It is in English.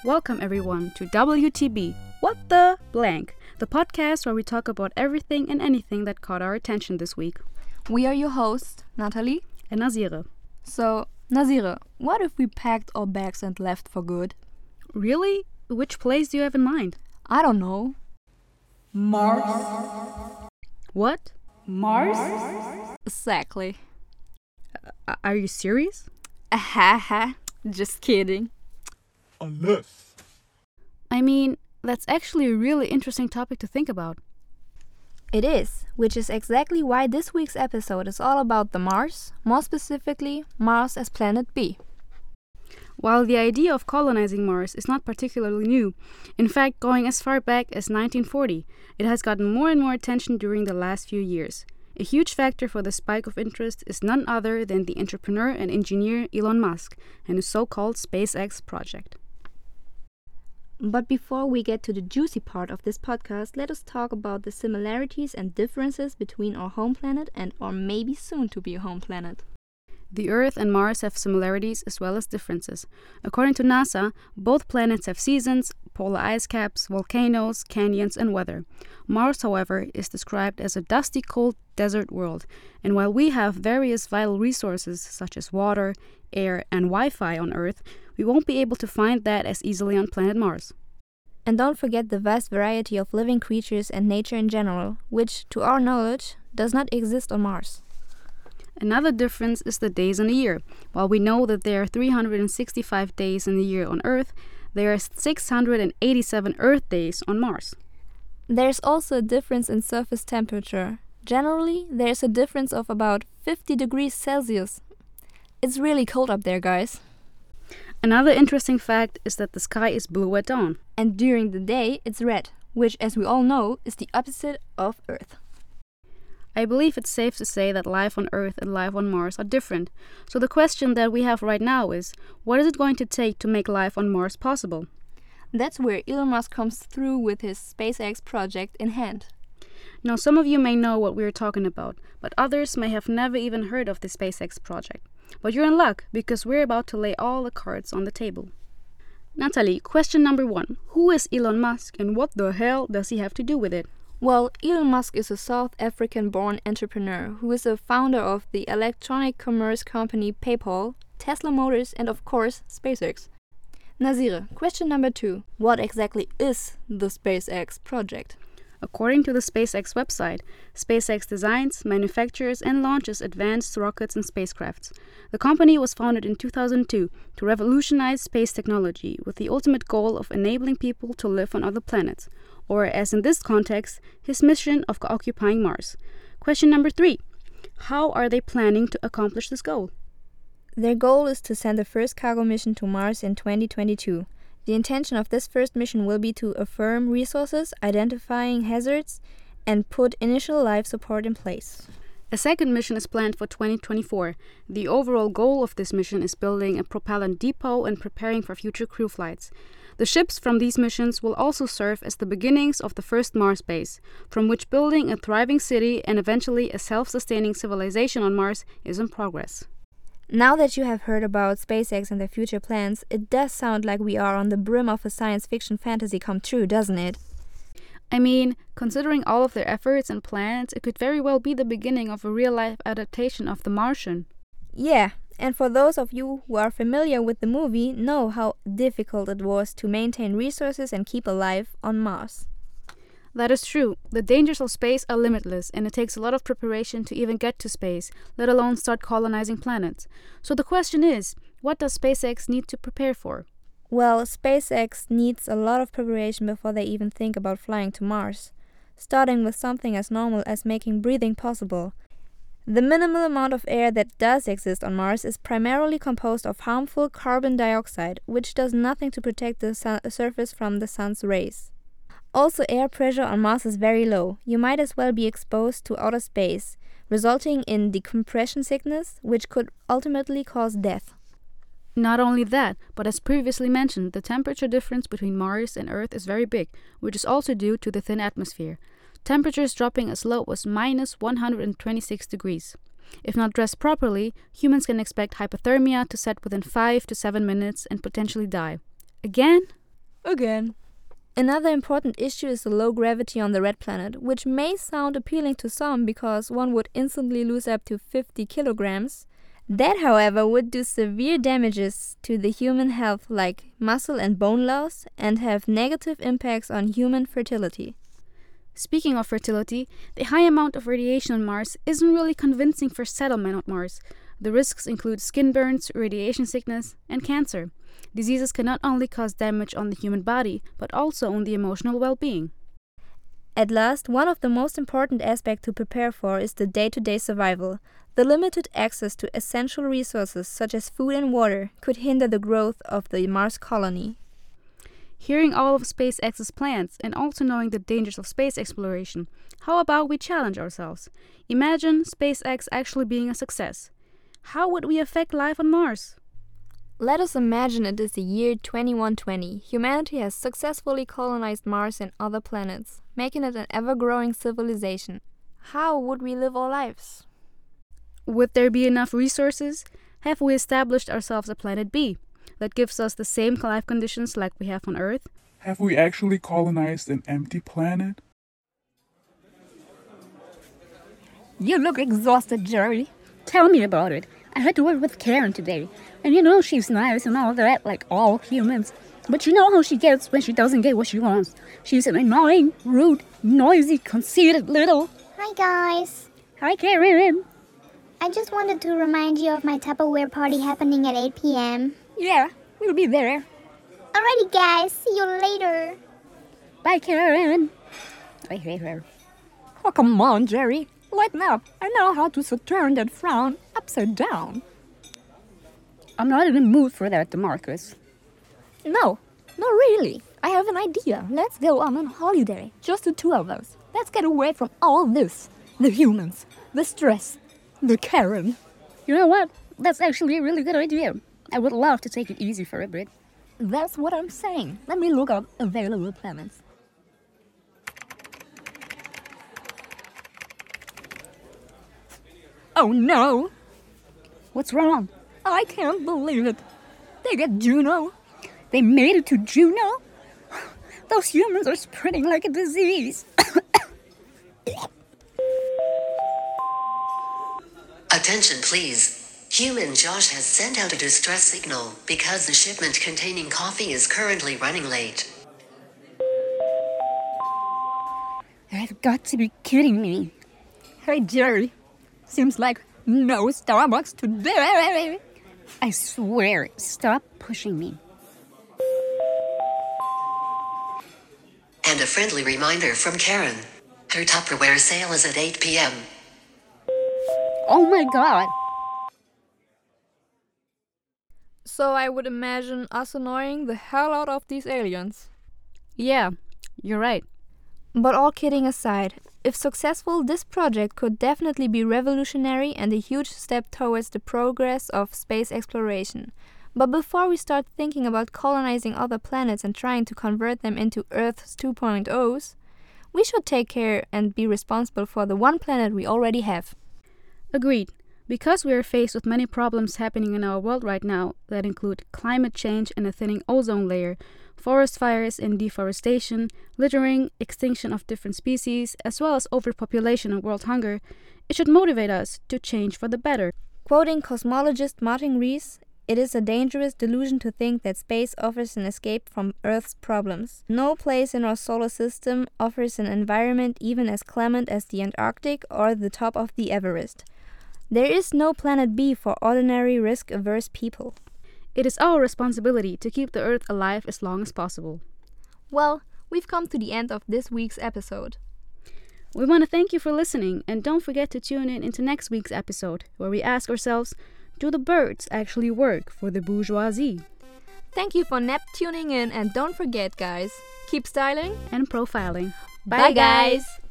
Welcome everyone to WTB, What the Blank, the podcast where we talk about everything and anything that caught our attention this week. We are your hosts, Natalie and Nazire. So, Nazire, what if we packed our bags and left for good? Really? Which place do you have in mind? I don't know. Mars. What? Mars? Exactly. Are you serious? Haha, just kidding. Unless. I mean, that's actually a really interesting topic to think about. It is, which is exactly why this week's episode is all about the Mars, more specifically, Mars as Planet B. While the idea of colonizing Mars is not particularly new, in fact going as far back as 1940, it has gotten more and more attention during the last few years. A huge factor for the spike of interest is none other than the entrepreneur and engineer Elon Musk and his so-called SpaceX project. But before we get to the juicy part of this podcast, let us talk about the similarities and differences between our home planet and our maybe soon-to-be home planet. The Earth and Mars have similarities as well as differences. According to NASA, both planets have seasons, polar ice caps, volcanoes, canyons, and weather. Mars, however, is described as a dusty, cold desert world, and while we have various vital resources such as water, air, and Wi-Fi on Earth, we won't be able to find that as easily on planet Mars. And don't forget the vast variety of living creatures and nature in general, which, to our knowledge, does not exist on Mars. Another difference is the days in a year. While we know that there are 365 days in the year on Earth, there are 687 Earth days on Mars. There's also a difference in surface temperature. Generally, there's a difference of about 50 degrees Celsius. It's really cold up there, guys. Another interesting fact is that the sky is blue at dawn. And during the day, it's red, which, as we all know, is the opposite of Earth. I believe it's safe to say that life on Earth and life on Mars are different. So the question that we have right now is, what is it going to take to make life on Mars possible? That's where Elon Musk comes through with his SpaceX project in hand. Now, some of you may know what we're talking about, but others may have never even heard of the SpaceX project. But you're in luck, because we're about to lay all the cards on the table. Natalie, question number 1. Who is Elon Musk and what the hell does he have to do with it? Well, Elon Musk is a South African-born entrepreneur who is a founder of the electronic commerce company PayPal, Tesla Motors, and of course, SpaceX. Nazire, question number 2. What exactly is the SpaceX project? According to the SpaceX website, SpaceX designs, manufactures, and launches advanced rockets and spacecrafts. The company was founded in 2002 to revolutionize space technology with the ultimate goal of enabling people to live on other planets, or as in this context, his mission of occupying Mars. Question number 3. How are they planning to accomplish this goal? Their goal is to send the first cargo mission to Mars in 2022. The intention of this first mission will be to affirm resources, identifying hazards, and put initial life support in place. A second mission is planned for 2024. The overall goal of this mission is building a propellant depot and preparing for future crew flights. The ships from these missions will also serve as the beginnings of the first Mars base, from which building a thriving city and eventually a self-sustaining civilization on Mars is in progress. Now that you have heard about SpaceX and their future plans, it does sound like we are on the brim of a science fiction fantasy come true, doesn't it? I mean, considering all of their efforts and plans, it could very well be the beginning of a real-life adaptation of The Martian. Yeah, and for those of you who are familiar with the movie, know how difficult it was to maintain resources and keep alive on Mars. That is true. The dangers of space are limitless, and it takes a lot of preparation to even get to space, let alone start colonizing planets. So the question is, what does SpaceX need to prepare for? Well, SpaceX needs a lot of preparation before they even think about flying to Mars, starting with something as normal as making breathing possible. The minimal amount of air that does exist on Mars is primarily composed of harmful carbon dioxide, which does nothing to protect the surface from the sun's rays. Also, air pressure on Mars is very low. You might as well be exposed to outer space, resulting in decompression sickness, which could ultimately cause death. Not only that, but as previously mentioned, the temperature difference between Mars and Earth is very big, which is also due to the thin atmosphere. Temperatures dropping as low as minus 126 degrees. If not dressed properly, humans can expect hypothermia to set within 5 to 7 minutes and potentially die. Again? Again. Another important issue is the low gravity on the red planet, which may sound appealing to some because one would instantly lose up to 50 kilograms. That, however, would do severe damages to the human health like muscle and bone loss and have negative impacts on human fertility. Speaking of fertility, the high amount of radiation on Mars isn't really convincing for settlement on Mars. The risks include skin burns, radiation sickness, and cancer. Diseases can not only cause damage on the human body, but also on the emotional well-being. At last, one of the most important aspects to prepare for is the day-to-day survival. The limited access to essential resources such as food and water could hinder the growth of the Mars colony. Hearing all of SpaceX's plans and also knowing the dangers of space exploration, how about we challenge ourselves? Imagine SpaceX actually being a success. How would we affect life on Mars? Let us imagine it is the year 2120. Humanity has successfully colonized Mars and other planets, making it an ever-growing civilization. How would we live our lives? Would there be enough resources? Have we established ourselves a planet B that gives us the same life conditions like we have on Earth? Have we actually colonized an empty planet? You look exhausted, Jerry. Tell me about it. I had to work with Karen today. And you know she's nice and all that, like all humans. But you know how she gets when she doesn't get what she wants. She's an annoying, rude, noisy, conceited little... Hi guys. Hi, Karen. I just wanted to remind you of my Tupperware party happening at 8 p.m. Yeah, we'll be there. Alrighty guys, see you later. Bye, Karen. I hate her. Oh, come on, Jerry. Lighten up. I know how to turn that frown upside down. I'm not in the mood for that, DeMarcus. No, not really. I have an idea. Let's go on a holiday. Just the two of us. Let's get away from all this. The humans, the stress, the Karen. You know what? That's actually a really good idea. I would love to take it easy for a bit. That's what I'm saying. Let me look up available planets. Oh no! What's wrong? I can't believe it. They get Juno. They made it to Juno? Those humans are spreading like a disease. Attention please. Human Josh has sent out a distress signal because the shipment containing coffee is currently running late. I've got to be kidding me. Hey, Jerry. Seems like no Starbucks today. I swear, stop pushing me. And a friendly reminder from Karen. Her Tupperware sale is at 8 p.m. Oh my god. So I would imagine us annoying the hell out of these aliens. Yeah, you're right. But all kidding aside, if successful, this project could definitely be revolutionary and a huge step towards the progress of space exploration. But before we start thinking about colonizing other planets and trying to convert them into Earth's 2.0s, we should take care and be responsible for the one planet we already have. Agreed. Because we are faced with many problems happening in our world right now that include climate change and a thinning ozone layer, forest fires and deforestation, littering, extinction of different species, as well as overpopulation and world hunger, it should motivate us to change for the better. Quoting cosmologist Martin Rees, it is a dangerous delusion to think that space offers an escape from Earth's problems. No place in our solar system offers an environment even as clement as the Antarctic or the top of the Everest. There is no planet B for ordinary risk-averse people. It is our responsibility to keep the Earth alive as long as possible. Well, we've come to the end of this week's episode. We want to thank you for listening, and don't forget to tune in into next week's episode, where we ask ourselves, do the birds actually work for the bourgeoisie? Thank you for tuning in, and don't forget, guys, keep styling and profiling. Bye guys!